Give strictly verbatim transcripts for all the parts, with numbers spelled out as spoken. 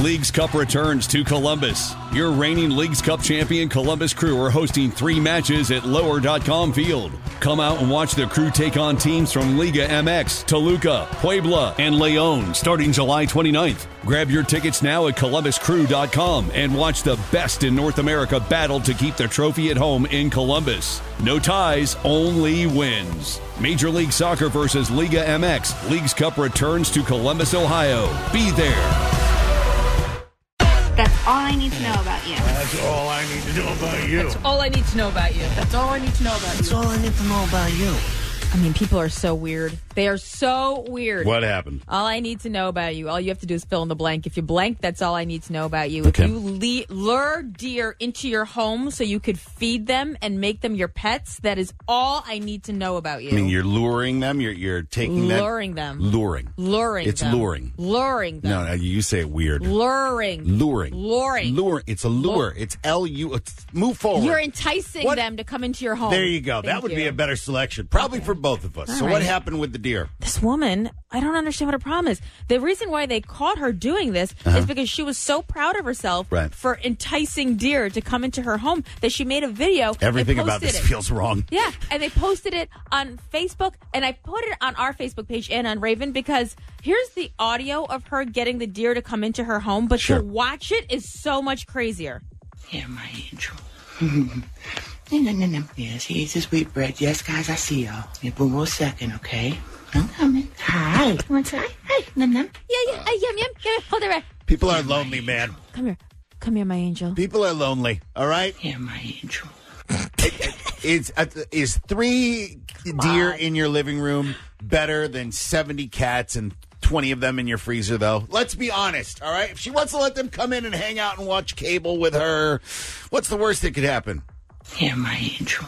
Leagues Cup returns to Columbus. Your reigning Leagues Cup champion Columbus Crew are hosting three matches at lower dot com Field. Come out and watch the Crew take on teams from Liga M X, Toluca, Puebla, and Leon starting July twenty-ninth. Grab your tickets now at columbus crew dot com and watch the best in North America battle to keep the trophy at home in Columbus. No ties, only wins. Major League Soccer versus Liga M X. Leagues Cup returns to Columbus, Ohio. Be there. That's all I need to know about you. That's all I need to know about you. That's all I need to know about you. That's all I need to know about you. That's all I need to know about you. I mean, people are so weird. They are so weird. What happened? All I need to know about you. All you have to do is fill in the blank. If you blank, that's all I need to know about you. Okay. If you le- lure deer into your home so you could feed them and make them your pets, that is all I need to know about you. I mean, you're luring them? You're you're taking them? Luring them. Luring. Luring It's them. luring. Luring them. No, no, you say it weird. Luring. Luring. Luring. Lure. It's a lure. Lure. It's L U. It's, move forward. You're enticing What? them to come into your home. There you go. Thank that would you. be a better selection. Probably Okay. for both of us. All so right. what happened with the deer? This woman, I don't understand what her problem is. The reason why they caught her doing this Uh-huh. is because she was so proud of herself Right. for enticing deer to come into her home that she made a video. They Everything about posted this it. feels wrong. Yeah, and they posted it on Facebook, and I put it on our Facebook page and on Raven because here's the audio of her getting the deer to come into her home, but Sure. to watch it is so much crazier. Here, my angel. Yes, here's the sweet bread. Yes, guys, I see y'all. Give one more second, okay? I'm coming. Hi. Come on, hi. Hi. Num, num. Yeah, yeah, uh, yum, yum, yum. Hold it right. People are lonely, man. Come here. Come here, my angel. People are lonely, all right? Here, my angel. Is, uh, is three deer in your living room better than seventy cats and twenty of them in your freezer, though? Let's be honest, all right? If she wants to let them come in and hang out and watch cable with her, what's the worst that could happen? Here, my angel.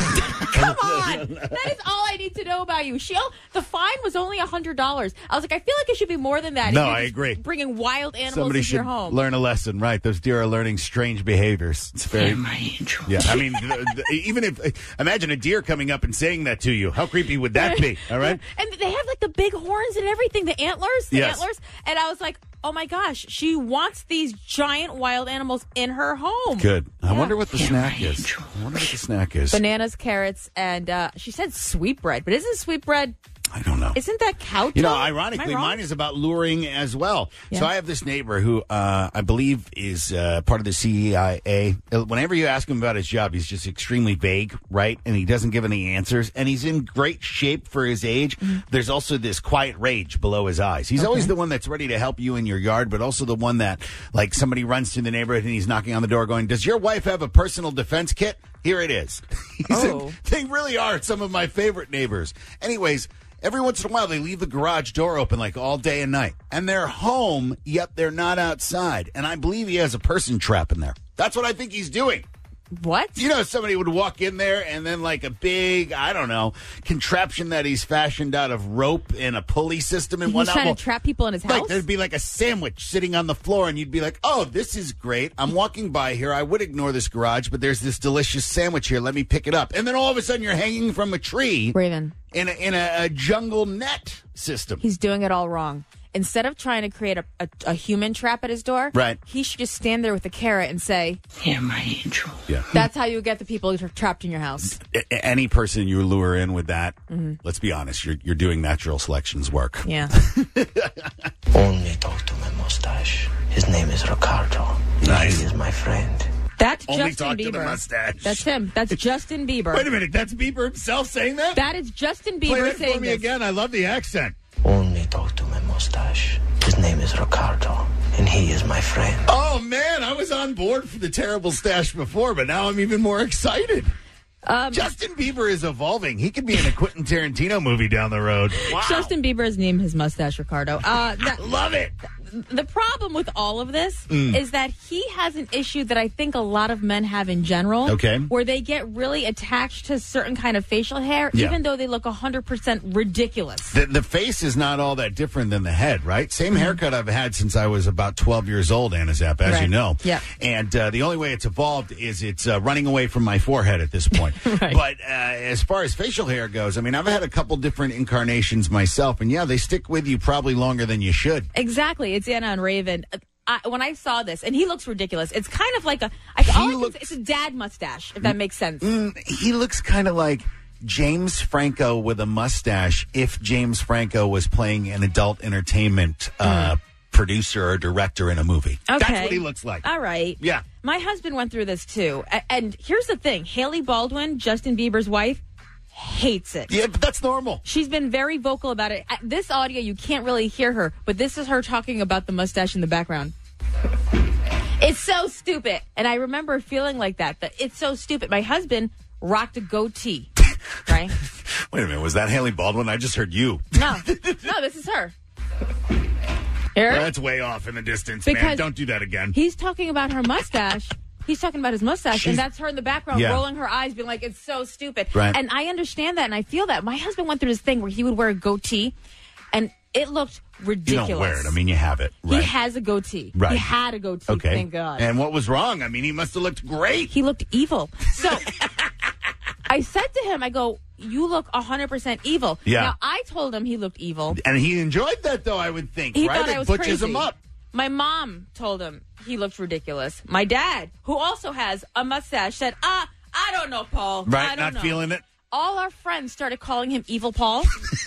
Come on. That is all I need to know about you. She, the fine was only one hundred dollars. I was like, I feel like it should be more than that. if No, you're I just agree. Bringing wild animals Somebody into should your home. learn a lesson, right? Those deer are learning strange behaviors. It's very... Here, my angel. Yeah, I mean, the, the, even if... Imagine a deer coming up and saying that to you. How creepy would that be, all right? And they have like the big horns and everything, the antlers, the Yes. antlers. And I was like, oh my gosh, she wants these giant wild animals in her home. Good. I Yeah. wonder what the Yeah, snack my is. angel. I wonder what the snack is. Bananas, carrots, and uh, she said sweetbread. But isn't sweetbread, I don't know. isn't that cow You know, tongue? Am I ironically, wrong? mine is about luring as well. Yeah. So I have this neighbor who uh, I believe is uh, part of the C I A. Whenever you ask him about his job, he's just extremely vague, right? And he doesn't give any answers. And he's in great shape for his age. Mm-hmm. There's also this quiet rage below his eyes. He's always the one that's ready to help you in your yard, but also the one that, like, somebody runs through the neighborhood and he's knocking on the door going, does your wife have a personal defense kit? Here it is. He's in- Oh. they really are some of my favorite neighbors. Anyways, every once in a while, they leave the garage door open like all day and night. And they're home, yet they're not outside. And I believe he has a person trap in there. That's what I think he's doing. What? You know, somebody would walk in there and then like a big, I don't know, contraption that he's fashioned out of rope and a pulley system and He's whatnot. trying Well, to trap people in his like house? there'd be like a sandwich sitting on the floor and you'd be like, oh, this is great. I'm walking by here. I would ignore this garage, but there's this delicious sandwich here. Let me pick it up. And then all of a sudden you're hanging from a tree Raven, in a, in a, a jungle net system. he's doing it all wrong. Instead of trying to create a, a, a human trap at his door, Right. he should just stand there with a carrot and say, Here, my angel. Yeah. that's how you get the people who are trapped in your house. A- any person you lure in with that, Mm-hmm. let's be honest, you're, you're doing natural selections work. Yeah. Only talk to my mustache. His name is Ricardo. Nice. He is my friend. That's Only Justin talk Bieber. to the mustache. That's him. That's Justin Bieber. Wait a minute, that's Bieber himself saying that? That is Justin Play Bieber that saying for me this. again. I love the accent. Only talk to my mustache. His name is Ricardo, and he is my friend. Oh, man, I was on board for the terrible stash before, but now I'm even more excited. Um, Justin Bieber is evolving. He could be in a Quentin Tarantino movie down the road. Wow. Justin Bieber has named his mustache Ricardo. Uh, that, Love it. the problem with all of this Mm. is that he has an issue that I think a lot of men have in general. Okay. Where they get really attached to certain kind of facial hair, Yeah. even though they look one hundred percent ridiculous. The, the face is not all that different than the head, right? Same haircut I've had since I was about twelve years old, Anna Zapp, as Right. you know. Yeah. And uh, the only way it's evolved is it's uh, running away from my forehead at this point. Right. But uh, as far as facial hair goes, I mean, I've had a couple different incarnations myself, and yeah, they stick with you probably longer than you should. Exactly. It's Anna and Raven. I, when I saw this, and he looks ridiculous. It's kind of like a, I, all I can looks- say, it's a dad mustache, if that makes sense. Mm, he looks kind of like James Franco with a mustache if James Franco was playing an adult entertainment uh, mm. producer or director in a movie. Okay. That's what he looks like. All right. Yeah. My husband went through this too. A- and here's the thing. Haley Baldwin, Justin Bieber's wife, hates it. Yeah, but that's normal. She's been very vocal about it. At this audio, you can't really hear her, but this is her talking about the mustache in the background. It's so stupid. And I remember feeling like that. That it's so stupid. My husband rocked a goatee, right? Wait a minute. Was that Haley Baldwin? I just heard you. No. No, this is her. Here? Well, that's way off in the distance, Because man. Don't do that again. He's talking about her mustache. He's talking about his mustache, She's- and that's her in the background Yeah. rolling her eyes, being like, it's so stupid. Right. And I understand that, and I feel that. My husband went through this thing where he would wear a goatee, and it looked You ridiculous. don't wear it. I mean, you have it. Right. He has a goatee. Right. He had a goatee, Okay. thank God. And what was wrong? I mean, he must have looked great. He looked evil. So I said to him, I go, you look one hundred percent evil. Yeah. Now, I told him he looked evil. And he enjoyed that, though, I would think, He right? thought It I was butches crazy. him up. My mom told him he looked ridiculous. My dad, who also has a mustache, said, ah, I don't know, Paul. I Right? don't Not know. feeling it? All our friends started calling him Evil Paul,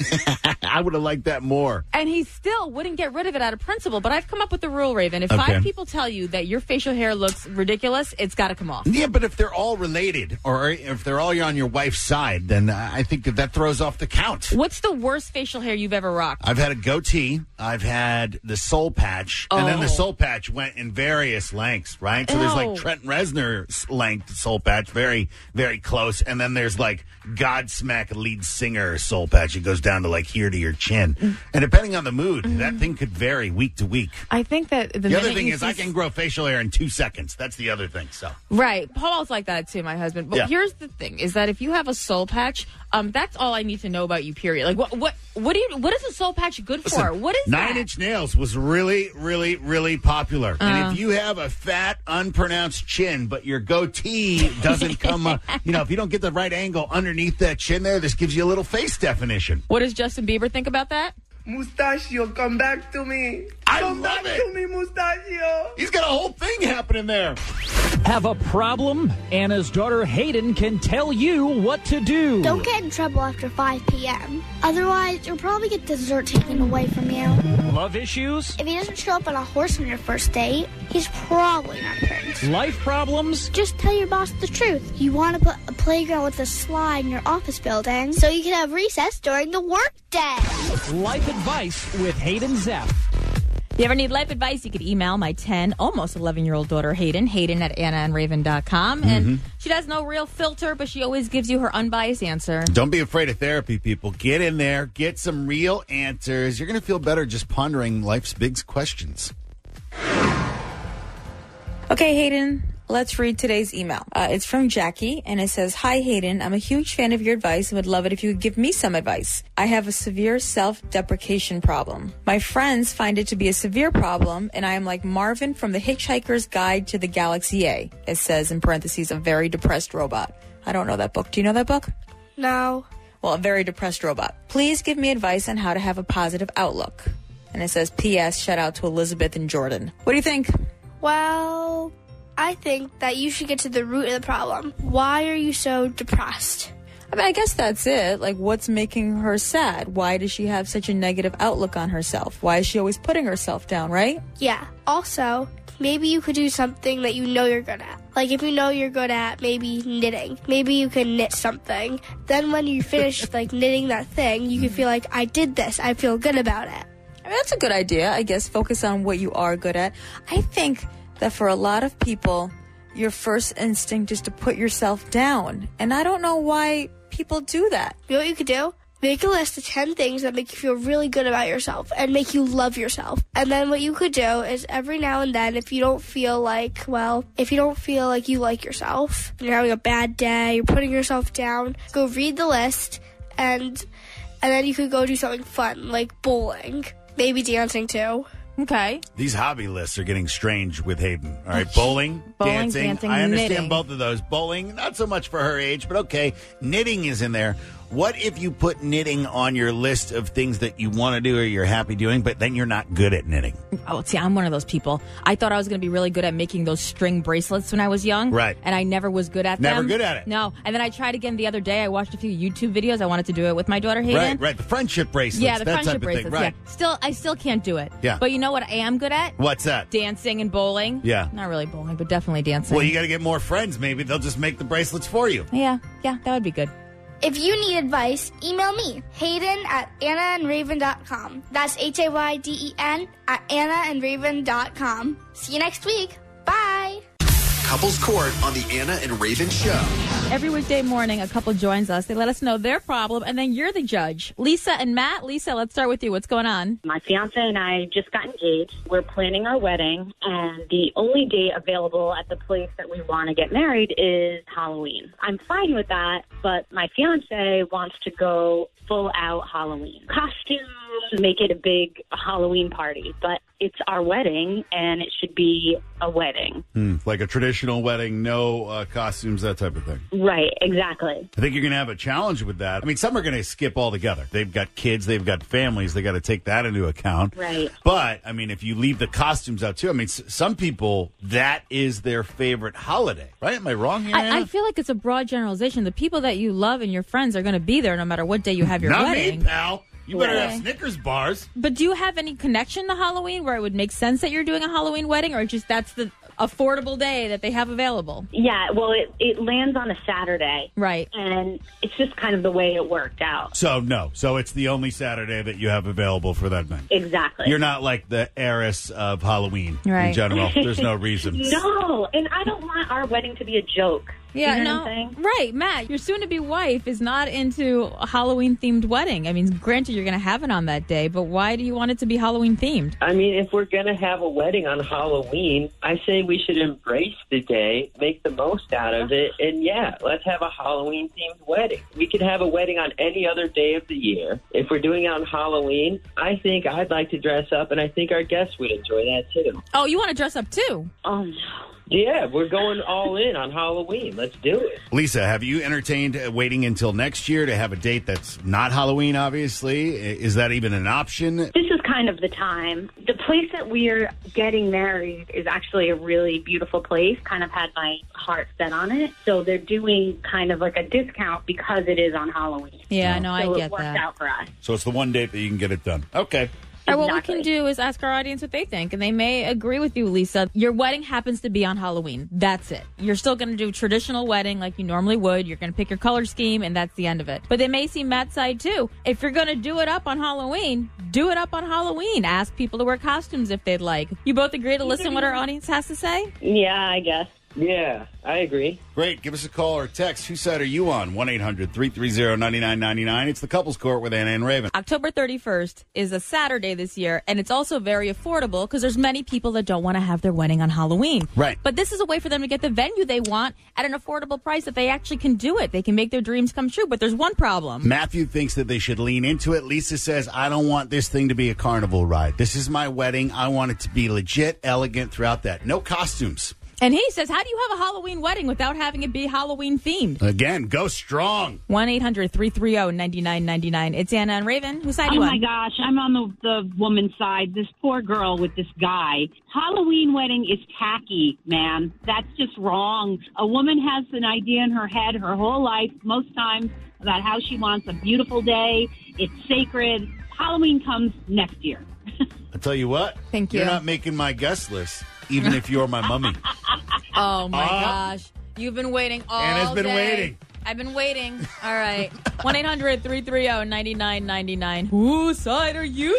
I would have liked that more. and he still wouldn't get rid of it out of principle. But I've come up with the rule, Raven. If Okay. five people tell you that your facial hair looks ridiculous, it's got to come off. Yeah, but if they're all related, or if they're all on your wife's side, then I think that that throws off the count. What's the worst facial hair you've ever rocked? I've had a goatee. I've had the soul patch. And then the Oh. soul patch went in various lengths, right? So there's like Ew. Trent Reznor's length soul patch, very, very close. And then there's like Godsmack lead singer soul patch. It goes down to like here to your chin. And depending on the mood, Mm-hmm. that thing could vary week to week. I think that the, The minute other thing you is see I can grow facial hair in two seconds. That's the other thing. So Right. Paul's like that too, my husband. But Yeah. here's the thing is that if you have a soul patch, um, that's all I need to know about you, period. Like what what what do you what is a soul patch good for? Listen, What is Nine that? Inch Nails was really, really, really popular. Uh. and if you have a fat, unpronounced chin, but your goatee doesn't come up, you know, if you don't get the right angle underneath that chin there, this gives you a little face definition. What does Justin Bieber think about that? Mustachio, come back to me. I come love back it. to me, Mustachio. He's got a whole thing happening there. Have a problem? Anna's daughter Hayden can tell you what to do. Don't get in trouble after five p.m. Otherwise, you'll probably get dessert taken away from you. Love issues? If he doesn't show up on a horse on your first date, he's probably not a prince. Life problems? Just tell your boss the truth. You want to put a playground with a slide in your office building so you can have recess during the workday. Life advice with Hayden Zeff. If you ever need life advice, you could email my ten, almost eleven-year-old daughter, Hayden, Hayden at anna and raven dot com. Mm-hmm. And she does no real filter, but she always gives you her unbiased answer. Don't be afraid of therapy, people. Get in there, get some real answers. You're going to feel better just pondering life's big questions. Okay, Hayden, let's read today's email. Uh, it's from Jackie, and it says, Hi, Hayden. I'm a huge fan of your advice and would love it if you could give me some advice. I have a severe self-deprecation problem. My friends find it to be a severe problem, and I am like Marvin from The Hitchhiker's Guide to the Galaxy A. It says, in parentheses, a very depressed robot. I don't know that book. Do you know that book? No. Well, a very depressed robot. Please give me advice on how to have a positive outlook. And it says, P S, shout out to Elizabeth and Jordan. What do you think? Well, I think that you should get to the root of the problem. Why are you so depressed? I mean, I guess that's it. Like, what's making her sad? Why does she have such a negative outlook on herself? Why is she always putting herself down, right? Yeah. Also, maybe you could do something that you know you're good at. Like, if you know you're good at maybe knitting, maybe you can knit something. Then when you finish, like, knitting that thing, you can feel like, I did this. I feel good about it. I mean, that's a good idea, I guess. Focus on what you are good at. I think that for a lot of people, your first instinct is to put yourself down. And I don't know why people do that. You know what you could do? Make a list of ten things that make you feel really good about yourself and make you love yourself. And then what you could do is every now and then, if you don't feel like, well, if you don't feel like you like yourself, you're having a bad day, you're putting yourself down, go read the list, and and then you could go do something fun, like bowling, maybe dancing too. Okay. These hobby lists are getting strange with Hayden. All right, bowling, Bowling, dancing. dancing, I understand knitting. both of those. Bowling, not so much for her age, but okay. Knitting is in there. What if you put knitting on your list of things that you want to do or you're happy doing, but then you're not good at knitting? Oh, see, I'm one of those people. I thought I was going to be really good at making those string bracelets when I was young. Right. And I never was good at Never them. good at it. No. And then I tried again the other day. I watched a few YouTube videos. I wanted to do it with my daughter, Hayden. Right, right. The friendship bracelets. Yeah, the that friendship type of bracelets. thing. Right. Yeah. Still, I still can't do it. Yeah. But you know what I am good at? What's that? Dancing and bowling. Yeah. Not really bowling, but definitely dancing. Well, you got to get more friends. Maybe they'll just make the bracelets for you. Yeah, yeah, that would be good. If you need advice, email me, Hayden at anna and raven dot com. That's H A Y D E N at anna and raven dot com. See you next week. Bye. Couples Court on the Anna and Raven Show. Every weekday morning, a couple joins us. They let us know their problem, and then you're the judge. Lisa and Matt. Lisa, let's start with you. What's going on? My fiance and I just got engaged. We're planning our wedding, and the only date available at the place that we want to get married is Halloween. I'm fine with that, but my fiance wants to go full out Halloween. Costumes, make it a big Halloween party, but it's our wedding, and it should be a wedding. Hmm, like a traditional wedding, no uh, costumes, that type of thing. Right, exactly. I think you're going to have a challenge with that. I mean, some are going to skip altogether. They've got kids, they've got families, they got to take that into account. Right. But, I mean, if you leave the costumes out too, I mean, s- some people, that is their favorite holiday, right? Am I wrong here, I, Anna? I feel like it's a broad generalization. The people that you love and your friends are going to be there no matter what day you have your Not wedding. me, pal. You better Okay. have Snickers bars. But do you have any connection to Halloween where it would make sense that you're doing a Halloween wedding, or just that's the affordable day that they have available? Yeah, well, it, it lands on a Saturday. Right. And it's just kind of the way it worked out. So, no. So it's the only Saturday that you have available for that night. Exactly. You're not like the heiress of Halloween in Right. general. There's no reason. No, and I don't want our wedding to be a joke. Yeah, You know no. what I'm saying? Right, Matt, your soon-to-be wife is not into a Halloween-themed wedding. I mean, granted, you're going to have it on that day, but why do you want it to be Halloween-themed? I mean, if we're going to have a wedding on Halloween, I say we should embrace the day, make the most out of it, and yeah, let's have a Halloween-themed wedding. We could have a wedding on any other day of the year. If we're doing it on Halloween, I think I'd like to dress up, and I think our guests would enjoy that too. Oh, you want to dress up too? Oh, no. Yeah, we're going all in on Halloween. Let's do it. Lisa, have you entertained uh, waiting until next year to have a date that's not Halloween, obviously? I- Is that even an option? This is kind of the time. The place that we're getting married is actually a really beautiful place. Kind of had my heart set on it. So they're doing kind of like a discount because it is on Halloween. Yeah, no, I so get it worked that. out for us. So it's the one date that you can get it done. Okay. All right, what we Exactly. can do is ask our audience what they think, and they may agree with you, Lisa. Your wedding happens to be on Halloween. That's it. You're still going to do a traditional wedding like you normally would. You're going to pick your color scheme, and that's the end of it. But they may see Matt's side, too. If you're going to do it up on Halloween, do it up on Halloween. Ask people to wear costumes if they'd like. You both agree to listen to what our audience has to say? Yeah, I guess. Yeah, I agree. Great. Give us a call or text. Whose side are you on? one eight hundred three three zero nine nine nine nine. It's the Couples Court with Anna and Raven. October thirty-first is a Saturday this year, and it's also very affordable because there's many people that don't want to have their wedding on Halloween. Right. But this is a way for them to get the venue they want at an affordable price that they actually can do it. They can make their dreams come true. But there's one problem. Matthew thinks that they should lean into it. Lisa says, I don't want this thing to be a carnival ride. This is my wedding. I want it to be legit, elegant throughout that. No costumes. And he says, how do you have a Halloween wedding without having it be Halloween themed? Again, go strong. one eight hundred three three zero nine nine nine nine. It's Anna and Raven. Whose side are Oh you my on? gosh, I'm on the, the woman's side. This poor girl with this guy. Halloween wedding is tacky, man. That's just wrong. A woman has an idea in her head her whole life, most times, about how she wants a beautiful day. It's sacred. Halloween comes next year. I'll tell you what. Thank you. You're not making my guest list, even if you're my mummy. Oh, my Uh, gosh. You've been waiting all Anna's been day. waiting. I've been waiting. All right. one eight hundred three three zero nine nine nine nine. Whose side are you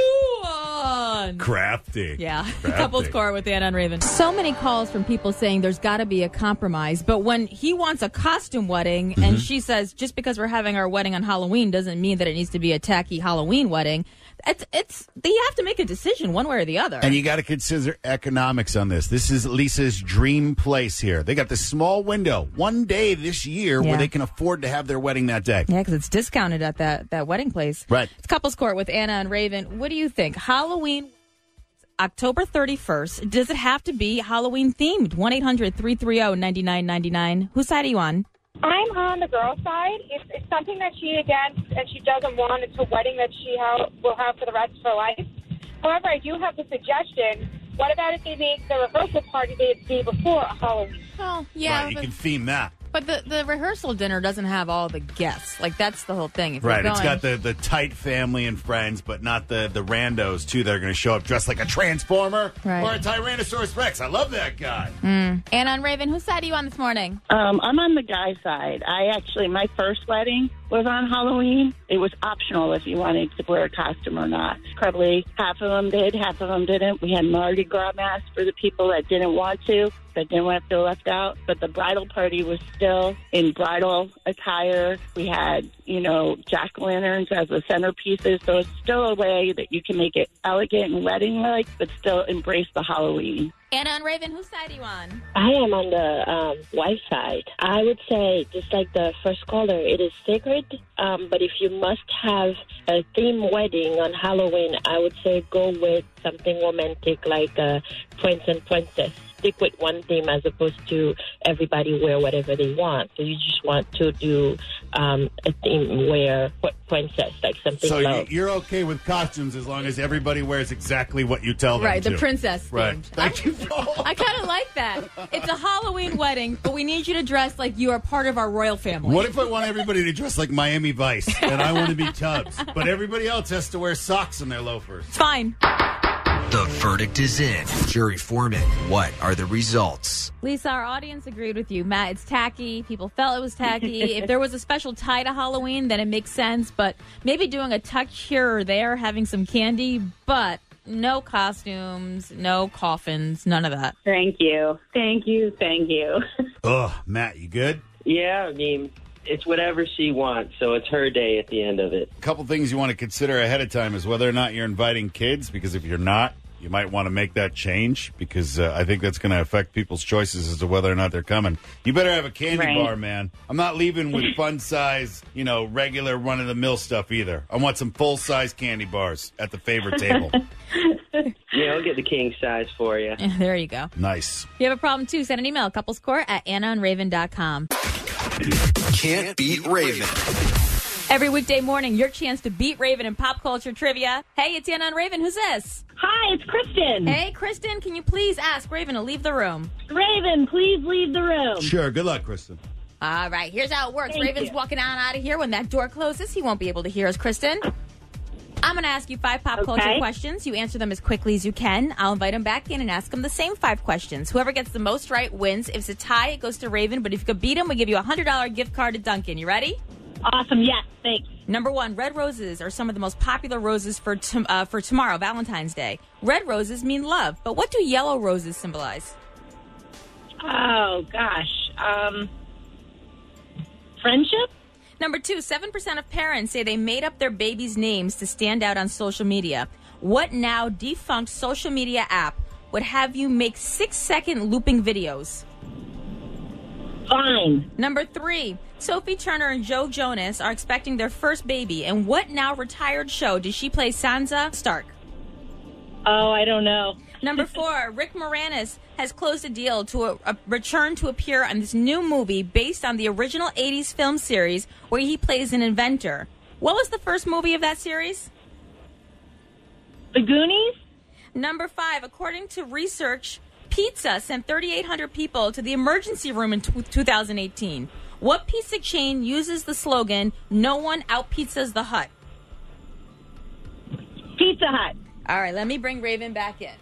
on? Crafty. Yeah. Crafty. Couples Court with Anna and Raven. So many calls from people saying there's got to be a compromise. But when he wants a costume wedding Mm-hmm. and she says just because we're having our wedding on Halloween doesn't mean that it needs to be a tacky Halloween wedding, it's, it's you have to make a decision one way or the other. And you got to consider economics on this. This is Lisa's dream place here. They got this small window, one day this year, Yeah. where they can afford to have their wedding that day. Yeah, because it's discounted at that, that wedding place. Right. It's Couples Court with Anna and Raven. What do you think? Halloween, October thirty-first. Does it have to be Halloween themed? one eight hundred three three zero nine nine nine nine. Whose side are you on? I'm on the girl side. It's, it's something that she against and she doesn't want. It's a wedding that she ha- will have for the rest of her life. However, I do have the suggestion. What about if they make the rehearsal party the day before a Halloween? Oh, yeah. Right, you but, can theme that. but the, the rehearsal dinner doesn't have all the guests. Like, that's the whole thing. If you're Right, it's going- got the, the tight family and friends, but not the, the randos, too, that are going to show up dressed like a Transformer Right. or a Tyrannosaurus Rex. I love that guy. Mm. Anna and Raven, whose side are you on this morning? Um, I'm on the guy side. I actually, my first wedding was on Halloween. It was optional if you wanted to wear a costume or not. Probably half of them did, half of them didn't. We had Mardi Gras masks for the people that didn't want to, that didn't want to feel left out. But the bridal party was still in bridal attire. We had, you know, jack-o'-lanterns as the centerpieces. So it's still a way that you can make it elegant and wedding-like, but still embrace the Halloween. Anna and Raven, whose side are you on? I am on the um, wife side. I would say, just like the first caller, it is sacred. Um, but if you must have a theme wedding on Halloween, I would say go with something romantic like a prince and princess. Stick with one theme as opposed to everybody wear whatever they want. So you just want to do um, a theme where princess, like something So low. you- you're okay with costumes as long as everybody wears exactly what you tell them Right, to. the princess Right. themed. Thank you. I kind of like that. It's a Halloween wedding, but we need you to dress like you are part of our royal family. What if I want everybody to dress like Miami Vice and I want to be Tubbs, but everybody else has to wear socks in their loafers? It's fine. The verdict is in. Jury foreman, what are the results? Lisa, our audience agreed with you. Matt, it's tacky. People felt it was tacky. If there was a special tie to Halloween, then it makes sense. But maybe doing a touch here or there, having some candy, but no costumes, no coffins, none of that. Thank you. Thank you. Thank you. Ugh, Matt, you good? Yeah, I mean, it's whatever she wants, so it's her day at the end of it. A couple things you want to consider ahead of time is whether or not you're inviting kids, because if you're not, you might want to make that change, because uh, I think that's going to affect people's choices as to whether or not they're coming. You better have a candy Right. bar, man. I'm not leaving with fun size, you know, regular run-of-the-mill stuff either. I want some full-size candy bars at the favorite table. Yeah, I'll get the king size for you. There you go. Nice. If you have a problem, too, send an email, couplescourt at anna and raven dot com. Can't beat Raven. Every weekday morning, your chance to beat Raven in pop culture trivia. Hey, it's Anna and Raven. Who's this? Hi, it's Kristen. Hey, Kristen, can you please ask Raven to leave the room? Raven, please leave the room. Sure. Good luck, Kristen. All right, here's how it works. Thank Raven's you. walking on out of here. When that door closes, he won't be able to hear us, Kristen. I'm going to ask you five pop culture Okay. questions. You answer them as quickly as you can. I'll invite him back in and ask him the same five questions. Whoever gets the most right wins. If it's a tie, it goes to Raven. But if you could beat him, we give you a one hundred dollars gift card to Dunkin'. You ready? Awesome, yes, thanks. Number one, red roses are some of the most popular roses for tom- uh, for tomorrow, Valentine's Day. Red roses mean love, but what do yellow roses symbolize? Oh, gosh. Um, friendship? Number two, seven percent of parents say they made up their babies' names to stand out on social media. What now defunct social media app would have you make six-second looping videos? Fine. Number three, Sophie Turner and Joe Jonas are expecting their first baby. And what now retired show does she play Sansa Stark? Oh, I don't know. Number four, Rick Moranis has closed a deal to a, a return to appear on this new movie based on the original eighties film series where he plays an inventor. What was the first movie of that series? The Goonies? Number five, according to research, pizza sent thirty-eight hundred people to the emergency room in t- two thousand eighteen. What pizza chain uses the slogan, "No one out pizzas the Hut"? Pizza Hut. All right, let me bring Raven back in.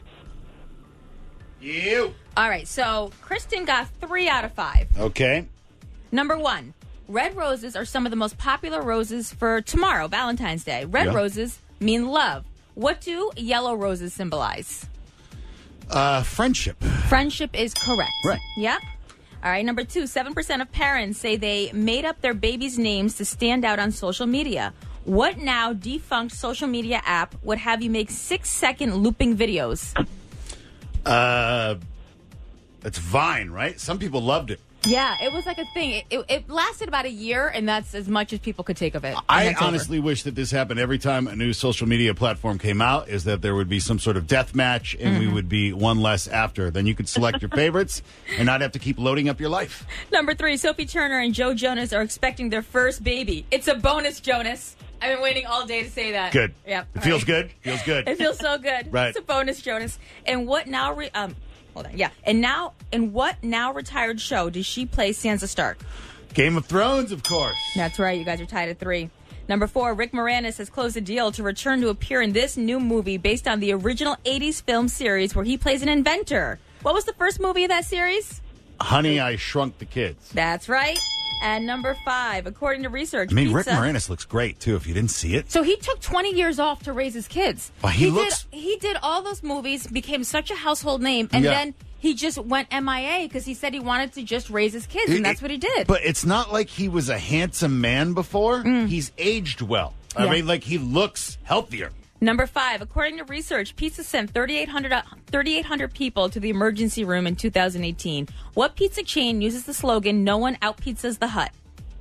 You. All right, so Kristen got three out of five. Okay. Number one, red roses are some of the most popular roses for tomorrow, Valentine's Day. Red Yeah. roses mean love. What do yellow roses symbolize? Uh, friendship. Friendship is correct. Right. Yep. All right, number two, seven percent of parents say they made up their babies' names to stand out on social media. What now defunct social media app would have you make six-second looping videos? Uh, it's Vine, right? Some people loved it. Yeah, it was like a thing. It, it, it lasted about a year, and that's as much as people could take of it. I And that's over. honestly wish that this happened every time a new social media platform came out, is that there would be some sort of death match, and we Mhm. would be one less after. Then you could select your favorites and not have to keep loading up your life. Number three, Sophie Turner and Joe Jonas are expecting their first baby. It's a bonus, Jonas. I've been waiting all day to say that. Good. Yep. It all feels right. good. Feels good. It feels so good. Right. It's a bonus, Jonas. And what now? Re- um, hold on. Yeah. And now, in what now retired show does she play Sansa Stark? Game of Thrones, of course. That's right. You guys are tied at three. Number four, Rick Moranis has closed a deal to return to appear in this new movie based on the original eighties film series where he plays an inventor. What was the first movie of that series? Honey, I Shrunk the Kids. That's right. And number five, according to research, I mean, Rick pizza- Moranis looks great, too, if you didn't see it. So he took twenty years off to raise his kids. Well, he looks- did, he did all those movies, became such a household name, and Yeah. then he just went M I A because he said he wanted to just raise his kids, It- and that's what he did. But it's not like he was a handsome man before. He's aged well. I Mm. Yeah. mean, like, he looks healthier. Number five, according to research, pizza sent thirty-eight hundred, thirty-eight hundred people to the emergency room in two thousand eighteen. What pizza chain uses the slogan, "No one out-pizzas the Hut"?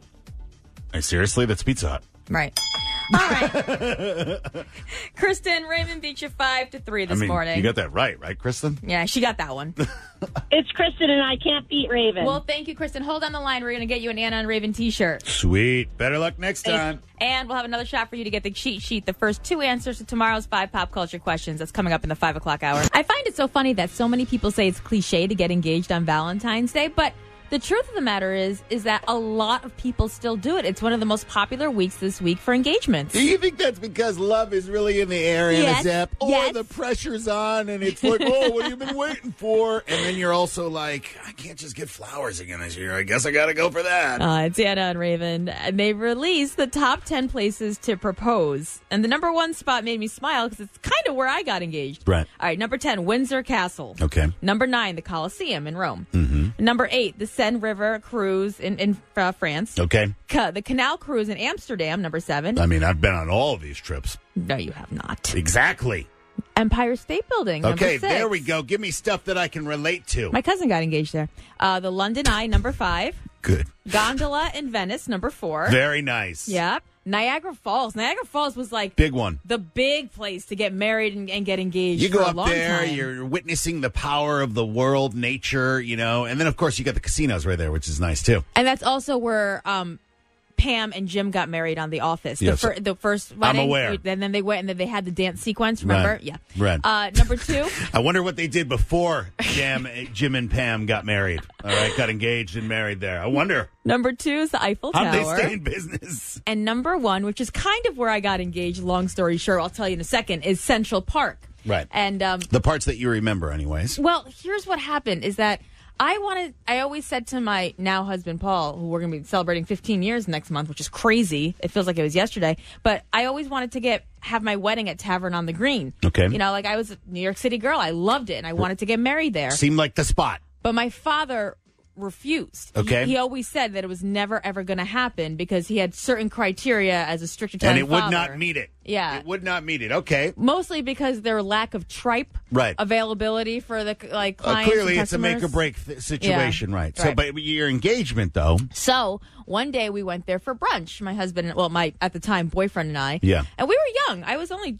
Hey, seriously? That's Pizza Hut. Right. All right. Kristen, Raymond beat you five to three this I mean, morning. you got that right, right, Kristen? Yeah, she got that one. It's Kristen, and I can't beat Raven. Well, thank you, Kristen. Hold on the line. We're going to get you an Anna and Raven t-shirt. Sweet. Better luck next time. And we'll have another shot for you to get the cheat sheet, the first two answers to tomorrow's five pop culture questions. That's coming up in the five o'clock hour. I find it so funny that so many people say it's cliche to get engaged on Valentine's Day, but the truth of the matter is, is that a lot of people still do it. It's one of the most popular weeks this week for engagements. Do you think that's because love is really in the air, Anna Yes. Zepp? Or Yes. the pressure's on and it's like, oh, what have you been waiting for? And then you're also like, I can't just get flowers again this year. I guess I got to go for that. Uh, it's Anna and Raven, and they've released the top ten places to propose. And the number one spot made me smile because it's kind of where I got engaged. Right. All right, number ten, Windsor Castle. Okay. Number nine, the Colosseum in Rome. Mm-hmm. Number eight, the Seine River Cruise in, in uh, France. Okay. Ca- the Canal Cruise in Amsterdam, number seven. I mean, I've been on all of these trips. No, you have not. Exactly. Empire State Building, number Okay, six. there we go. Give me stuff that I can relate to. My cousin got engaged there. Uh, the London Eye, number five. Good. Gondola in Venice, number four. Very nice. Yep. Niagara Falls. Niagara Falls was like Big one. the big place to get married and, and get engaged. You go for a up long there, time. you're witnessing the power of the world, nature, you know, and then, of course, you got the casinos right there, which is nice, too. And that's also where um, Pam and Jim got married on The Office. The, Yes. fir- the first I'm wedding. aware. And then they went and then they had the dance sequence. Remember? Right. Yeah. Right. Uh, number two. I wonder what they did before Jim, Jim and Pam got married. All right, got engaged and married there. I wonder. Number two is the Eiffel How'd Tower. they stay in business? And number one, which is kind of where I got engaged, long story short, I'll tell you in a second, is Central Park. Right. And um, The parts that you remember, anyways. well, here's what happened is that I wanted, I always said to my now husband, Paul, who we're going to be celebrating fifteen years next month, which is crazy. It feels like it was yesterday. But I always wanted to get, have my wedding at Tavern on the Green. Okay. You know, like I was a New York City girl. I loved it and I wanted to get married there. Seemed like the spot. But my father refused. He- Okay. He, always said that it was never ever going to happen because he had certain criteria as a strict Italian And it would father. not meet it. Yeah. It would not meet it. Okay. Mostly because their lack of tripe Right. availability for the like Uh, clients. clearly, and it's a make or customers. break th- situation, Yeah. right? So, Right. but your engagement, though. So one day we went there for brunch. My husband, well, my at the time boyfriend and I. Yeah. And we were young. I was only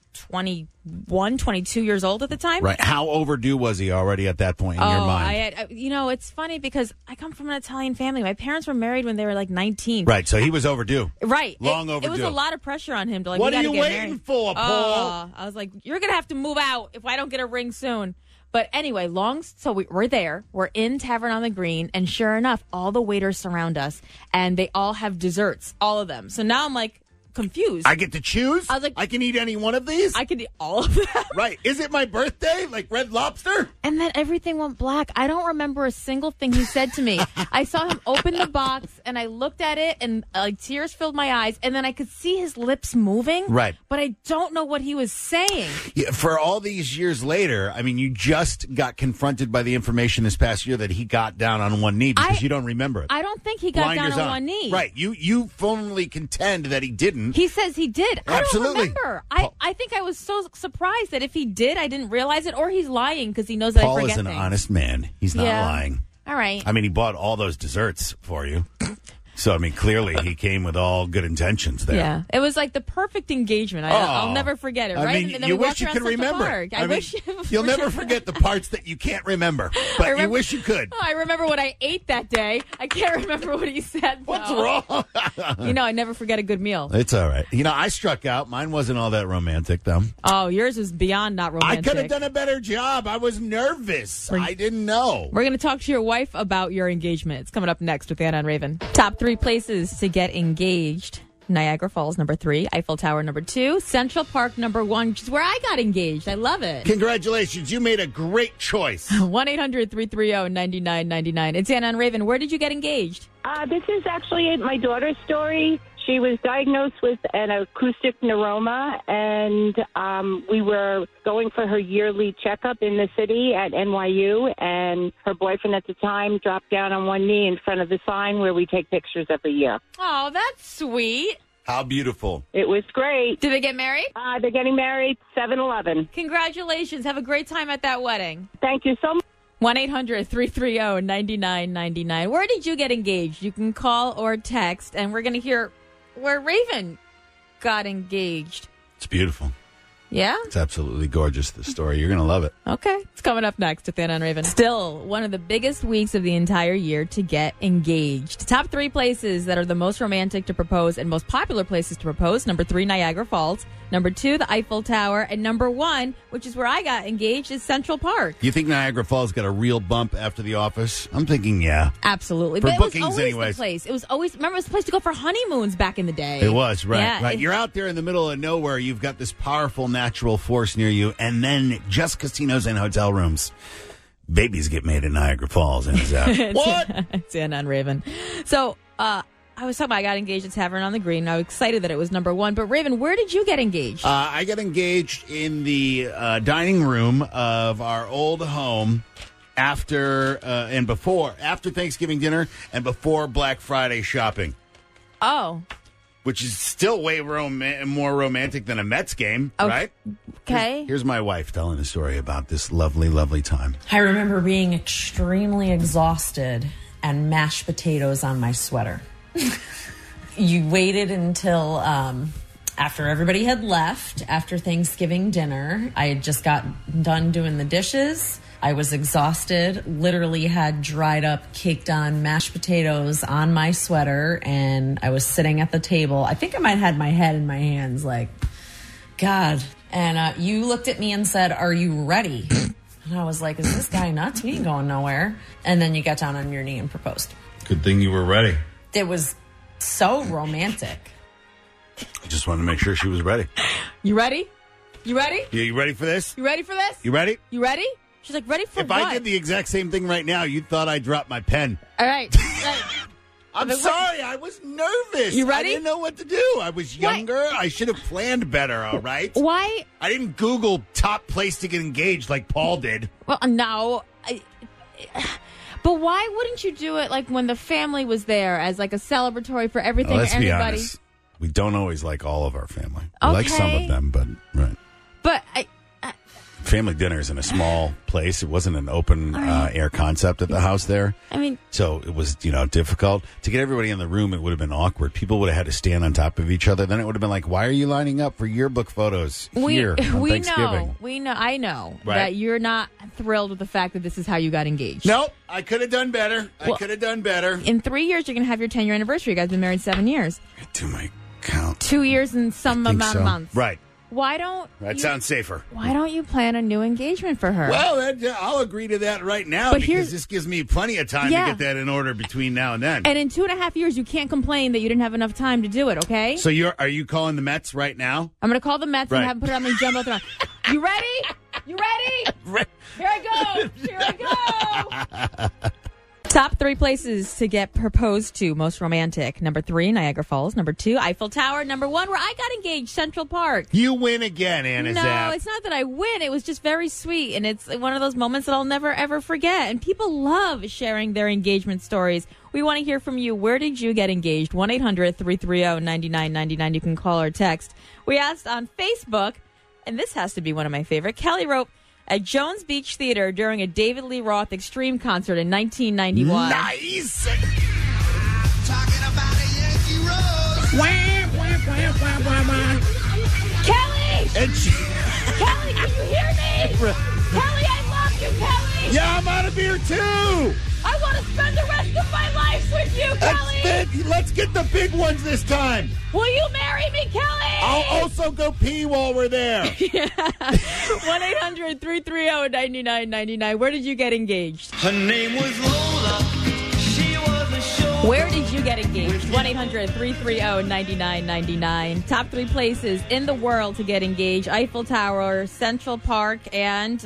twenty-one, twenty-two years old at the time. Right. How overdue was he already at that point in oh, your mind? I had, I- you know, it's funny because I come from an Italian family. My parents were married when they were like nineteen. Right. So he was overdue. Right. Long it, overdue. It was a lot of pressure on him to like, What we are gotta you get waiting married. for, Paul? Oh, I was like, you're going to have to move out if I don't get a ring soon. But anyway, long, so we, we're there. We're in Tavern on the Green. And sure enough, all the waiters surround us and they all have desserts, all of them. So now I'm like confused. I get to choose? I was like, I can eat any one of these? I could eat all of them. Right. Is it my birthday? Like Red Lobster? And then everything went black. I don't remember a single thing he said to me. I saw him open the box and I looked at it and uh, like tears filled my eyes and then I could see his lips moving. Right. But I don't know what he was saying. Yeah, for all these years later, I mean, you just got confronted by the information this past year that he got down on one knee because I- you don't remember it. I don't think he got Blinders down on, on. one knee. Right. You you firmly contend that he didn't. He says he did. Absolutely. I don't remember. I, I think I was so surprised that if he did, I didn't realize it, or he's lying because he knows that I Paul forget is an things. honest man. He's not Yeah. lying. All All right. I mean, he bought all those desserts for you. So, I mean, clearly he came with all good intentions there. Yeah. It was like the perfect engagement. I, Oh. I'll never forget it, I right? mean, and then you we wish walked you around could Central remember. Park. I, I mean, wish you'll never forget the parts that you can't remember, but remember- you wish you could. Oh, I remember what I ate that day. I can't remember what he said. What's though. wrong? You know, I never forget a good meal. It's all right. You know, I struck out. Mine wasn't all that romantic, though. Oh, yours was beyond not I romantic. could have done a better job. I was nervous. I didn't know. We're going to talk to your wife about your engagement. It's coming up next with Anna and Raven. Top three places to get engaged. Niagara Falls, number three. Eiffel Tower, number two. Central Park, number one, which is where I got engaged. I love it. Congratulations. You made a great choice. one eight hundred three three zero nine nine nine nine. It's Anna and Raven. Where did you get engaged? Uh, this is actually my daughter's story. She was diagnosed with an acoustic neuroma, and um, we were going for her yearly checkup in the city at N Y U, and her boyfriend at the time dropped down on one knee in front of the sign where we take pictures every year. Oh, that's sweet. How beautiful. It was great. Did they get married? Uh, they're getting married seven eleven. Congratulations. Have a great time at that wedding. Thank you so much. one eight hundred three three zero nine nine nine nine. Where did you get engaged? You can call or text, and we're going to hear where Raven got engaged. It's beautiful. Yeah? It's absolutely gorgeous, the story. You're going to love it. Okay. It's coming up next with Anna and Raven. Still one of the biggest weeks of the entire year to get engaged. Top three places that are the most romantic to propose and most popular places to propose. Number three, Niagara Falls. Number two, the Eiffel Tower. And number one, which is where I got engaged, is Central Park. You think Niagara Falls got a real bump after The Office? I'm thinking, yeah. Absolutely. For but bookings, it was always anyways. the place. It was always, remember, it was the place to go for honeymoons back in the day. It was, right, Yeah, right. it- You're out there in the middle of nowhere. You've got this powerful natural force near you, and then just casinos and hotel rooms. Babies get made in Niagara Falls, and it's out. It's- What? It's Anna and Raven. So, uh, I was talking about I got engaged at Tavern on the Green. I was excited that it was number one. But, Raven, where did you get engaged? Uh, I got engaged in the uh, dining room of our old home after uh, and before, after Thanksgiving dinner and before Black Friday shopping, oh, which is still way rom- more romantic than a Mets game, Okay. right? okay. Here's, here's my wife telling the story about this lovely, lovely time. I remember being extremely exhausted and mashed potatoes on my sweater. You waited until um, after everybody had left, after Thanksgiving dinner. I had just got done doing the dishes. I was exhausted, literally had dried up, caked on mashed potatoes on my sweater, and I was sitting at the table. I think I might have had my head in my hands, like, God. And uh, you looked at me and said, "Are you ready?" And I was like, is this guy nuts? We ain't going nowhere. And then you got down on your knee and proposed. Good thing you were ready. It was so romantic. I just wanted to make sure she was ready. You ready? You ready? Yeah, you ready for this? You ready for this? You ready? You ready? She's like, ready for If what? I did the exact same thing right now, you thought I dropped my pen. All right. I'm But sorry, I was nervous. You ready? I didn't know what to do. I was younger. I should have planned better, all right? Why? I didn't Google top place to get engaged like Paul did. Well, no. I, but why wouldn't you do it like when the family was there as like a celebratory for everything? Well, let's be everybody. honest. We don't always like all of our family. We like some Okay. of them, but right. But I, Family dinner is in a small place. It wasn't an open uh, air concept at the house there. I mean, So it was, you know, difficult. To get everybody in the room, it would have been awkward. People would have had to stand on top of each other. Then it would have been like, why are you lining up for yearbook photos we here on we Thanksgiving? know we know I know Right. that you're not thrilled with the fact that this is how you got engaged. Nope. I could have done better. I Well- could have done better. In three years, you're gonna have your ten year anniversary. You guys have been married seven years. Do my count. Two years and some Think amount so. of months. Right. Why don't That you, sounds safer. Why don't you plan a new engagement for her? Well, that, uh, I'll agree to that right now But because here's- this gives me plenty of time Yeah. to get that in order between now and then. and in two and a half years, you can't complain that you didn't have enough time to do it. Okay. So you're are you calling the Mets right now? I'm gonna call the Mets Right. and have them put it on the jumbotron. You ready? You ready? Here I go. Here I go. Top three places to get proposed to, most romantic. Number three, Niagara Falls. Number two, Eiffel Tower. Number one, where I got engaged, Central Park. You win again, Anna No, Zapp. it's not that I win. It was just very sweet, and it's one of those moments that I'll never, ever forget. And people love sharing their engagement stories. We want to hear from you. Where did you get engaged? one eight hundred three three zero nine nine nine nine. You can call or text. We asked on Facebook, and this has to be one of my favorite. Kelly wrote, at Jones Beach Theater during a David Lee Roth Extreme concert in nineteen ninety-one. Nice. Kelly! And she- Kelly, can you hear me? Kelly, I love you, Kelly! Yeah, I'm out of beer too. I want to spend the rest of my life with you, Kelly! Let's, fit- let's get the big ones this time. Will you marry me, Kelly? I'll also go pee while we're there. one eight hundred three three zero nine nine nine nine. Where did you get engaged? Her name was Lola. She was a show. Where did you get engaged? one eight hundred three three zero nine nine nine nine. Top three places in the world to get engaged: Eiffel Tower, Central Park, and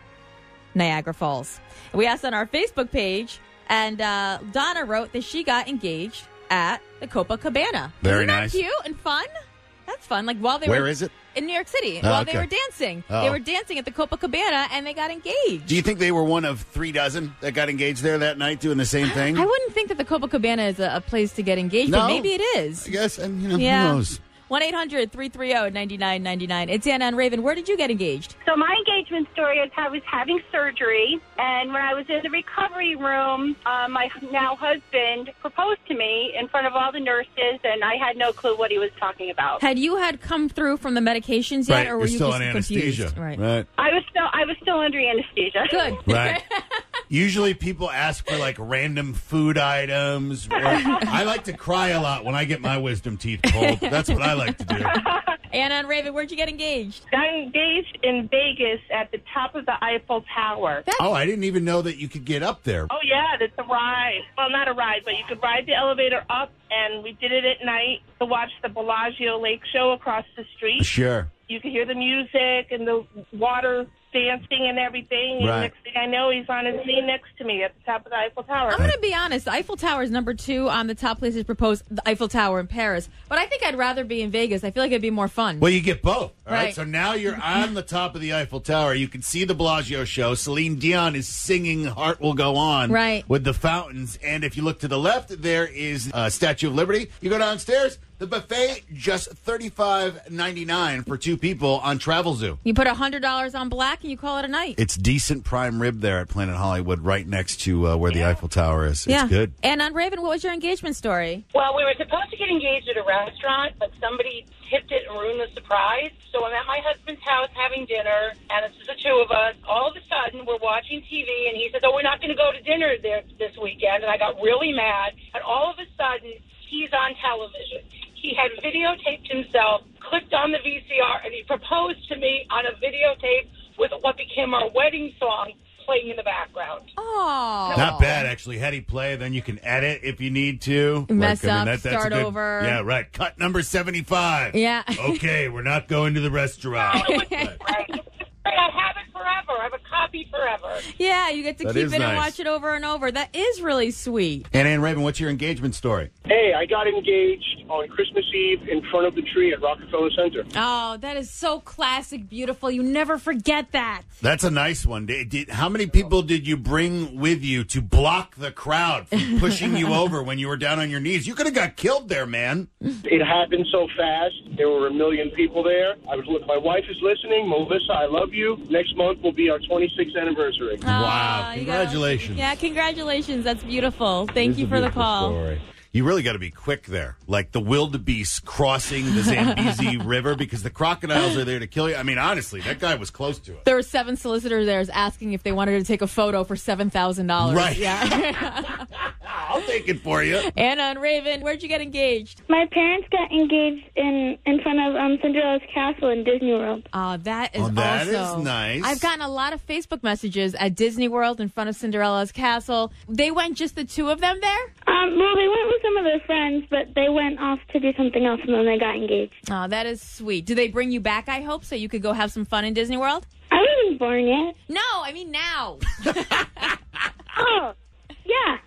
Niagara Falls. We asked on our Facebook page, and uh, Donna wrote that she got engaged at the Copacabana. Very Isn't that nice. cute and fun? That's fun. Like while they Where were is it? In New York City. Oh, while okay. they were dancing. Oh. They were dancing at the Copacabana, and they got engaged. Do you think they were one of three dozen that got engaged there that night doing the same thing? I wouldn't think that the Copacabana is a, a place to get engaged, No. but maybe it is. I guess, and you know, Yeah. who knows? one eight hundred three three zero nine nine nine nine. It's Anna and Raven. Where did you get engaged? So my engagement story is I was having surgery, and when I was in the recovery room, uh, my now husband proposed to me in front of all the nurses, and I had no clue what he was talking about. Had you had come through from the medications yet, Right, or were you're you still just on confused? anesthesia. Right. Right. I was still I was still under anesthesia. Good. Right. Usually people ask for like random food items. Or, I like to cry a lot when I get my wisdom teeth pulled. That's what I like to do. Anna and Raven, where'd you get engaged? Got engaged in Vegas at the top of the Eiffel Tower. Oh, I didn't even know that you could get up there. Oh, yeah, that's a ride. Well, not a ride, but you could ride the elevator up, and we did it at night to watch the Bellagio Lake Show across the street. Sure. You could hear the music and the water dancing and everything. And Right. next thing I know, he's on his knee next to me at the top of the Eiffel Tower. I'm going to be honest. The Eiffel Tower is number two on the top places proposed. The Eiffel Tower in Paris, but I think I'd rather be in Vegas. I feel like it'd be more fun. Well, you get both. All right. Right. So now you're on the top of the Eiffel Tower. You can see the Bellagio show. Celine Dion is singing "Heart Will Go On" Right. with the fountains. And if you look to the left, there is uh, Statue of Liberty. You go downstairs. The buffet just thirty-five ninety-nine for two people on TravelZoo. You put one hundred dollars on black and you call it a night. It's decent prime rib there at Planet Hollywood, right next to uh, where the Eiffel Tower is. yeah. It's good. And on Raven, what was your engagement story? Well, we were supposed to get engaged at a restaurant, but somebody tipped it and ruined the surprise. So I'm at my husband's house having dinner, and it's just the two of us. All of a sudden, we're watching T V, and he says, "Oh, we're not going to go to dinner there this weekend." And I got really mad. And all of a sudden, he's on television. He had videotaped himself, clicked on the V C R, and he proposed to me on a videotape with what became our wedding song playing in the background. Oh, Not bad, actually. Had he play, then you can edit if you need to. Mess Like, I mean, up, that- that's a start good- over. Yeah, right. Cut number seventy-five. Yeah. Okay, we're not going to the restaurant. I have it forever. I have a copy forever. Yeah, you get to That keep is it and nice. watch it over and over. That is really sweet. And Ann Raven, what's your engagement story? Hey, I got engaged on Christmas Eve in front of the tree at Rockefeller Center. Oh, that is so classic, beautiful. You never forget that. That's a nice one. Did, did, how many people did you bring with you to block the crowd from pushing you over when you were down on your knees? You could have got killed there, man. It happened so fast. There were a million people there. I was with my wife is listening. Melissa, I love you. Next month will be our twenty-sixth anniversary. Wow. you gotta- Congratulations. Yeah, congratulations. That's beautiful. Thank you for the call. You really got to be quick there, like the wildebeest crossing the Zambezi River, because the crocodiles are there to kill you. I mean, honestly, that guy was close to it. There were seven solicitors there asking if they wanted to take a photo for seven thousand dollars. Right. Yeah. I'll take it for you. Anna and Raven, where'd you get engaged? My parents got engaged in, in front of um, Cinderella's castle in Disney World. Oh, that is Oh, that is also nice. I've gotten a lot of Facebook messages at Disney World in front of Cinderella's castle. They went just the two of them there? Um, well, they went with some of their friends, but they went off to do something else, and then they got engaged. Oh, that is sweet. Do they bring you back, I hope, so you could go have some fun in Disney World? I wasn't born yet. No, I mean now. Oh, yeah.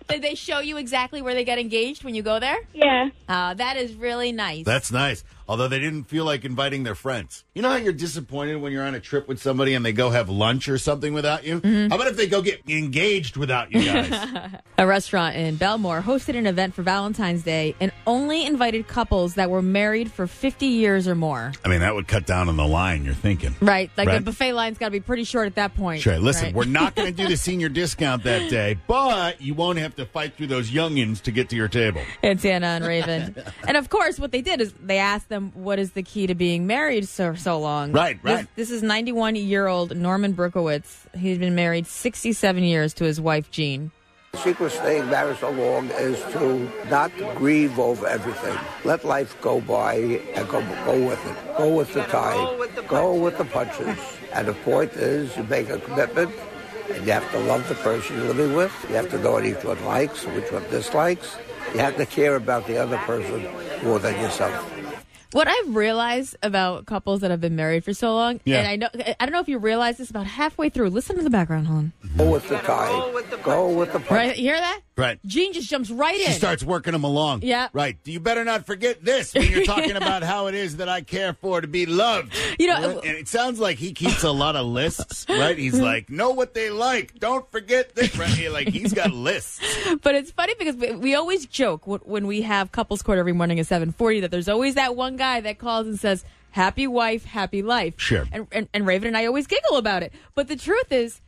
Did they show you exactly where they get engaged when you go there? Yeah. Uh, that is really nice. That's nice. Although they didn't feel like inviting their friends. You know how you're disappointed when you're on a trip with somebody and they go have lunch or something without you? Mm-hmm. How about if they go get engaged without you guys? A restaurant in Belmore hosted an event for Valentine's Day and only invited couples that were married for fifty years or more. I mean, that would cut down on the line, you're thinking. Right. Like Right? the buffet line's got to be pretty short at that point. Sure. Listen, right? we're not going to do the senior discount that day, but you won't have to fight through those youngins to get to your table. It's Anna and Raven. And of course, what they did is they asked them, what is the key to being married so so long? Right, right. This, this is ninety-one-year-old Norman Brukowitz. He's been married sixty-seven years to his wife, Jean. The secret to staying married so long is to not grieve over everything. Let life go by and go, go with it. Go with the tide. Go with the punches. And the point is, you make a commitment, and you have to love the person you're living with. You have to know what each one likes, which one dislikes. You have to care about the other person more than yourself. What I've realized about couples that have been married for so long, Yeah. and I know I don't know if you realize this, about halfway through. Listen to the background, hon. Go with the tide. Go with the punches. Right, you hear that? Right. Jean just jumps right She in. starts working them along. Yeah. Right. You better not forget this when you're talking about how it is that I care for to be loved. You know, and it sounds like he keeps a lot of lists, right? He's like, know what they like. Don't forget this. Right? He- Like, he's got lists. But it's funny because we, we always joke w- when we have couples court every morning at seven forty that there's always that one guy that calls and says, happy wife, happy life. Sure. And, and, and Raven and I always giggle about it. But the truth is,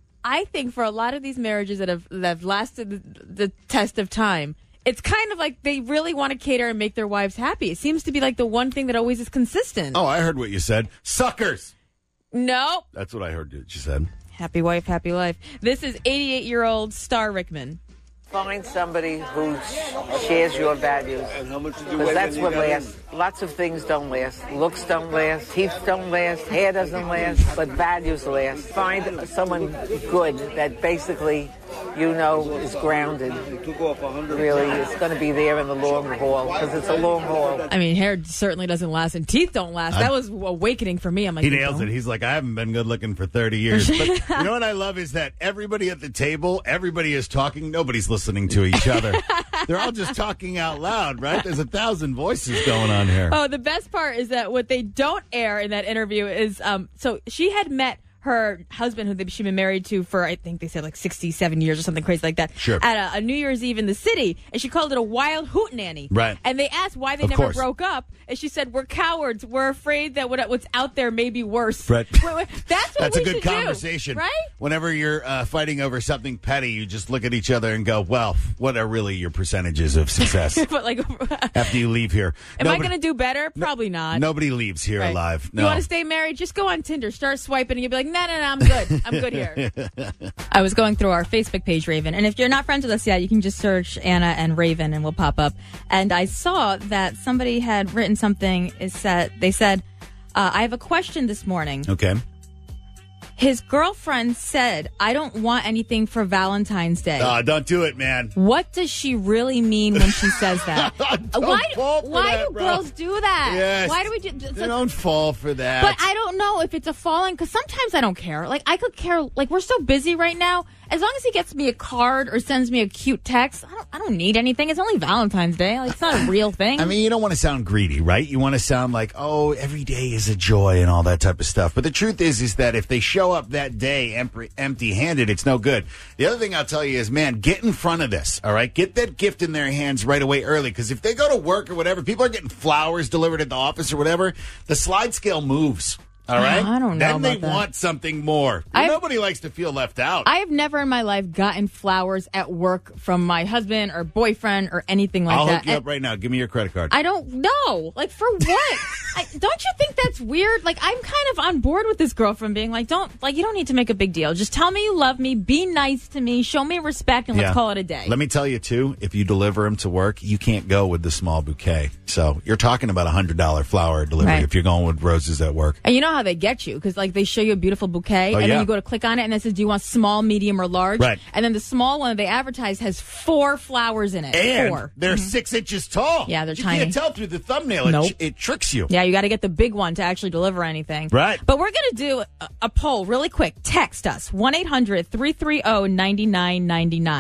I think for a lot of these marriages that have, that have lasted the, the test of time, it's kind of like they really want to cater and make their wives happy. It seems to be like the one thing that always is consistent. Oh, I heard what you said. Suckers. No. That's what I heard you said. Happy wife, happy life. This is eighty-eight-year-old Star Rickman. Find somebody who shares your values. Because that's what lasts. Lots of things don't last. Looks don't last. Teeth don't last. Hair doesn't last. But values last. Find someone good that basically you know is grounded. Really, it's going to be there in the long haul because it's a long haul. I mean, hair certainly doesn't last, and teeth don't last. That was awakening for me. I'm like, He nails it. He's like, I haven't been good looking for thirty years. But you know what I love is that everybody at the table, everybody is talking. Nobody's listening to each other. They're all just talking out loud, right? There's a thousand voices going on here. Oh, the best part is that what they don't air in that interview is, um, so she had met her husband, who she'd been married to for, I think they said like sixty-seven years or something crazy like that, Sure. at a, a New Year's Eve in the city, and she called it a wild hootenanny. Right. And they asked why they Of never course. broke up, and she said, we're cowards. We're afraid that what, what's out there may be worse. Right. Wait, wait, That's what That's we a good should do, conversation. right? Whenever you're uh, fighting over something petty, you just look at each other and go, well, what are really your percentages of success But like, after you leave here? am I Nobody- going to do better? Probably not. Nobody leaves here Right. alive. You No. want to stay married? Just go on Tinder, start swiping, and you'll be like, no, no, no, I'm good. I'm good here. I was going through our Facebook page, Raven, and if you're not friends with us yet, you can just search Anna and Raven, and we'll pop up. And I saw that somebody had written something. Is said they said, uh, "I have a question this morning." Okay. His girlfriend said, "I don't want anything for Valentine's Day." Uh, don't do it, man. What does she really mean when she says that? Don't why fall for why that, do bro. girls do that? Yes. Why do we do? You don't fall for that. But I don't know if it's a falling, because sometimes I don't care. Like, I could care, like, we're so busy right now. As long as he gets me a card or sends me a cute text, I don't, I don't need anything. It's only Valentine's Day. Like, it's not a real thing. I mean, you don't want to sound greedy, right? You want to sound like, oh, every day is a joy and all that type of stuff. But the truth is, is that if they show up that day empty, empty-handed, it's no good. The other thing I'll tell you is, man, get in front of this, all right? Get that gift in their hands right away early, because if they go to work or whatever, people are getting flowers delivered at the office or whatever, the slide scale moves. All right. I don't know Then they about that. want something more. I've- Nobody likes to feel left out. I have never in my life gotten flowers at work from my husband or boyfriend or anything like I'll that. hook you And up right now. Give me your credit card. I don't know. Like, for what? I, don't you think that's weird? Like, I'm kind of on board with this girlfriend being like, don't, like, you don't need to make a big deal. Just tell me you love me, be nice to me, show me respect, and let's Yeah. call it a day. Let me tell you, too, if you deliver them to work, you can't go with the small bouquet. So you're talking about a one hundred dollars flower delivery Right. if you're going with roses at work. And you know how they get you, because like they show you a beautiful bouquet, Oh, and yeah. then you go to click on it, and it says, "Do you want small, medium, or large?" Right. And then the small one that they advertise has four flowers in it. And four. they're Mhm. six inches tall. Yeah, they're you tiny. can't tell through the thumbnail. Nope. It, it tricks you. Yeah, you got to get the big one to actually deliver anything. Right. But we're going to do a, a poll really quick. Text us one eight hundred three three zero nine nine nine nine.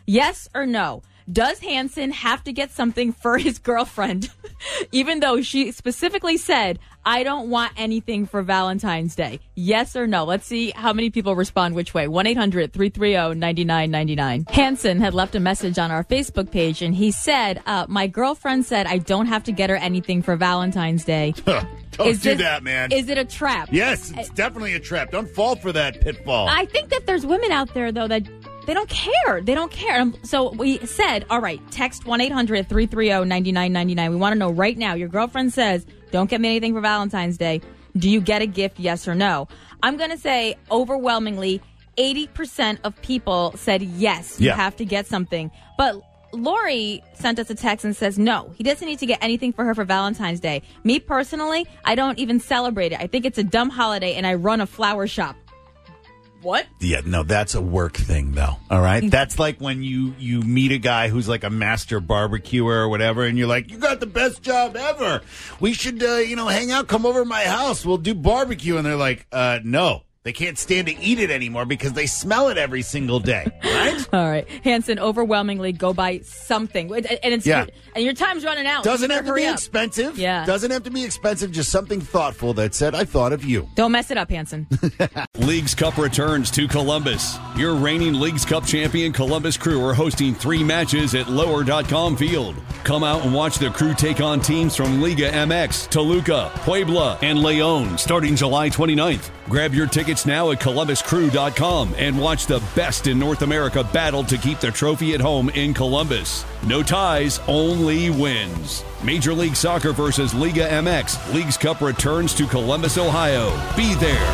Yes or no? Does Hanson have to get something for his girlfriend, even though she specifically said, I don't want anything for Valentine's Day? Yes or no? Let's see how many people respond which way. one eight hundred three three zero nine nine nine nine. Hanson had left a message on our Facebook page, and he said, uh, my girlfriend said I don't have to get her anything for Valentine's Day. Don't Is do this- that, man. Is it a trap? Yes, it's definitely a trap. Don't fall for that pitfall. I think that there's women out there, though, that they don't care. They don't care. Um, So we said, all right, text one eight hundred three three zero nine nine nine nine. We want to know right now. Your girlfriend says, don't get me anything for Valentine's Day. Do you get a gift, yes or no? I'm going to say overwhelmingly eighty percent of people said yes, you Yeah. have to get something. But Lori sent us a text and says, no, he doesn't need to get anything for her for Valentine's Day. Me personally, I don't even celebrate it. I think it's a dumb holiday, and I run a flower shop. What? Yeah, no, that's a work thing, though. All right, that's like when you you meet a guy who's like a master barbecuer or whatever, and you're like, "You got the best job ever. We should, uh, you know, hang out. Come over to my house. We'll do barbecue." And they're like, uh, "No." They can't stand to eat it anymore because they smell it every single day, right? All right. Hanson, overwhelmingly go buy something. And it's Yeah. and your time's running out. Doesn't You have to hurry be up. expensive. Yeah. Doesn't have to be expensive. Just something thoughtful that said, I thought of you. Don't mess it up, Hanson. Leagues Cup returns to Columbus. Your reigning Leagues Cup champion Columbus Crew are hosting three matches at lower dot com Field. Come out and watch the Crew take on teams from Liga M X, Toluca, Puebla, and Leon starting July twenty-ninth. Grab your tickets now at columbus crew dot com and watch the best in North America battle to keep the trophy at home in Columbus. No ties, only wins. Major League Soccer versus Liga M X. Leagues Cup returns to Columbus, Ohio. Be there.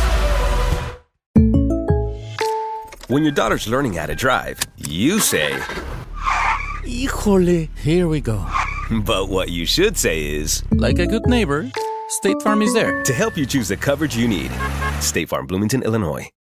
When your daughter's learning how to drive, you say, Híjole, here we go. but what you should say is, Like a good neighbor, State Farm is there. to help you choose the coverage you need. State Farm, Bloomington, Illinois.